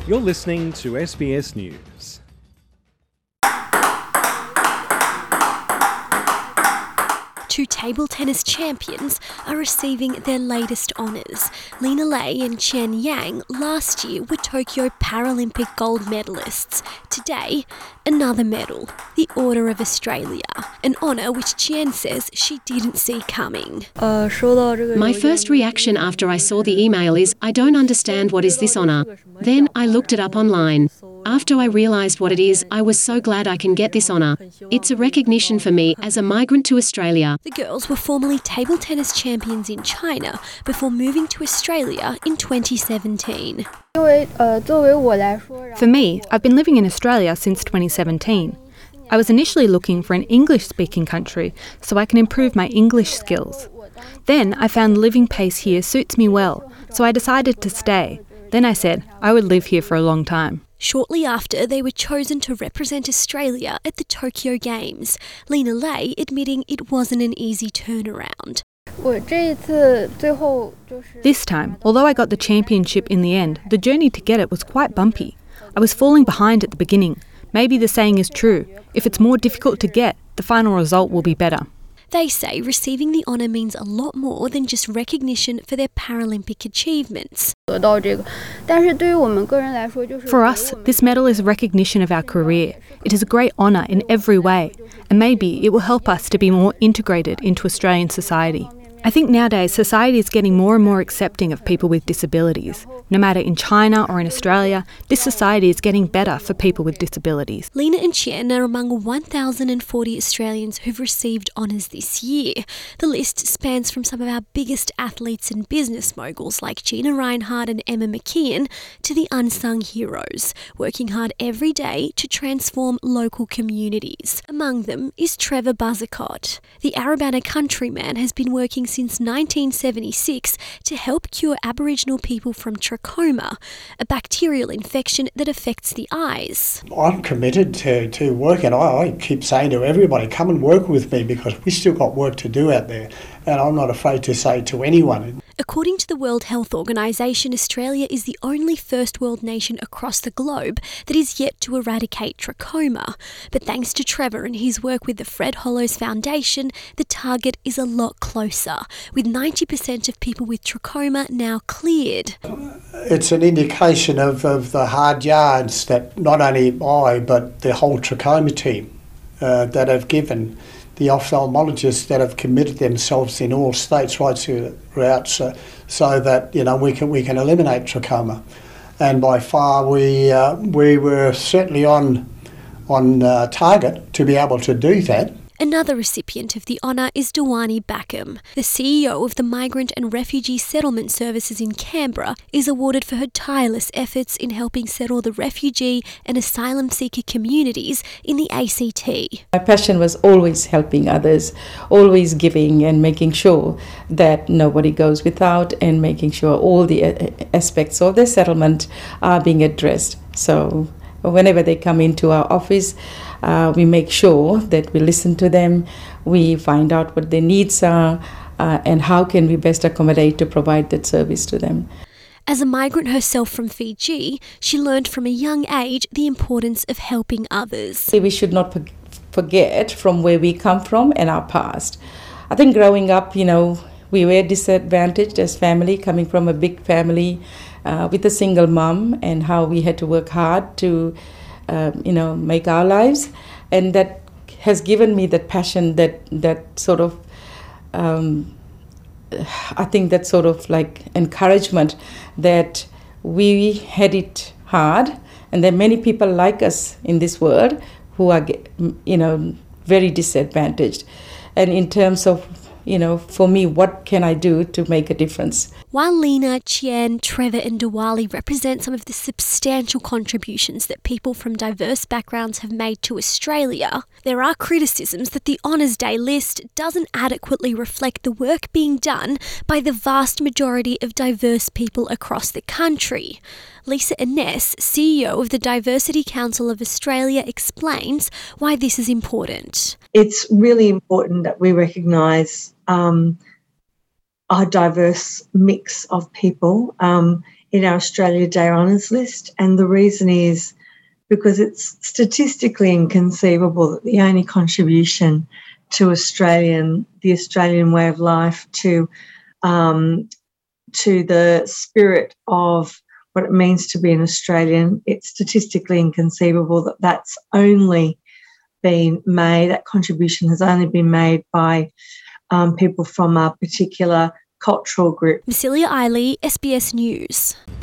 You're listening to SBS News. Two table tennis champions are receiving their latest honours. Lena Lei and Chen Yang last year were Tokyo Paralympic gold medalists. Today, another medal, the Order of Australia, an honour which Chen says she didn't see coming. My first reaction after I saw the email is, I don't understand what is this honour. Then I looked it up online. After I realised what it is, I was so glad I can get this honour. It's a recognition for me as a migrant to Australia. The girls were formerly table tennis champions in China before moving to Australia in 2017. For me, I've been living in Australia since 2017. I was initially looking for an English-speaking country so I can improve my English skills. Then I found the living pace here suits me well, so I decided to stay. Then I said I would live here for a long time. Shortly after, they were chosen to represent Australia at the Tokyo Games, Lena Lei admitting it wasn't an easy turnaround. This time, although I got the championship in the end, the journey to get it was quite bumpy. I was falling behind at the beginning. Maybe the saying is true, if it's more difficult to get, the final result will be better. They say receiving the honour means a lot more than just recognition for their Paralympic achievements. For us, this medal is recognition of our career. It is a great honour in every way, and maybe it will help us to be more integrated into Australian society. I think nowadays society is getting more and more accepting of people with disabilities. No matter in China or in Australia, this society is getting better for people with disabilities. Lena and Chen are among 1,040 Australians who've received honours this year. The list spans from some of our biggest athletes and business moguls like Gina Rinehart and Emma McKeon to the unsung heroes, working hard every day to transform local communities. Among them is Trevor Buzzacott. The Arabana countryman has been working since 1976 to help cure Aboriginal people from trachoma, a bacterial infection that affects the eyes. I'm committed to work, and I keep saying to everybody, come and work with me because we still got work to do out there, and I'm not afraid to say to anyone. According to the World Health Organization, Australia is the only first world nation across the globe that is yet to eradicate trachoma. But thanks to Trevor and his work with the Fred Hollows Foundation, the target is a lot closer, with 90% of people with trachoma now cleared. It's an indication of the hard yards that not only I but the whole trachoma team that have given, the ophthalmologists that have committed themselves in all states right throughout, so that we can eliminate trachoma. And by far we were certainly on target to be able to do that. Another recipient of the honour is Dewani Backham. The CEO of the Migrant and Refugee Settlement Services in Canberra is awarded for her tireless efforts in helping settle the refugee and asylum seeker communities in the ACT. My passion was always helping others, always giving and making sure that nobody goes without, and making sure all the aspects of their settlement are being addressed. So whenever they come into our office, we make sure that we listen to them, we find out what their needs are, and how can we best accommodate to provide that service to them. As a migrant herself from Fiji, she learned from a young age the importance of helping others. We should not forget from where we come from and our past. I think growing up, we were disadvantaged as family, coming from a big family with a single mum, and how we had to work hard to make our lives, and that has given me that passion, that sort of, I think that sort of like encouragement that we had it hard, and there are many people like us in this world who are, very disadvantaged. And in terms of, for me, what can I do to make a difference? While Lena, Chen, Trevor and Diwali represent some of the substantial contributions that people from diverse backgrounds have made to Australia, there are criticisms that the Honours Day list doesn't adequately reflect the work being done by the vast majority of diverse people across the country. Lisa Ines, CEO of the Diversity Council of Australia, explains why this is important. It's really important that we recognise our diverse mix of people in our Australia Day Honours list. And the reason is because it's statistically inconceivable that the only contribution to the Australian way of life, to the spirit of what it means to be an Australian, it's statistically inconceivable that that's only been made, that contribution has only been made by people from a particular cultural group. Massilia Eiley, SBS News.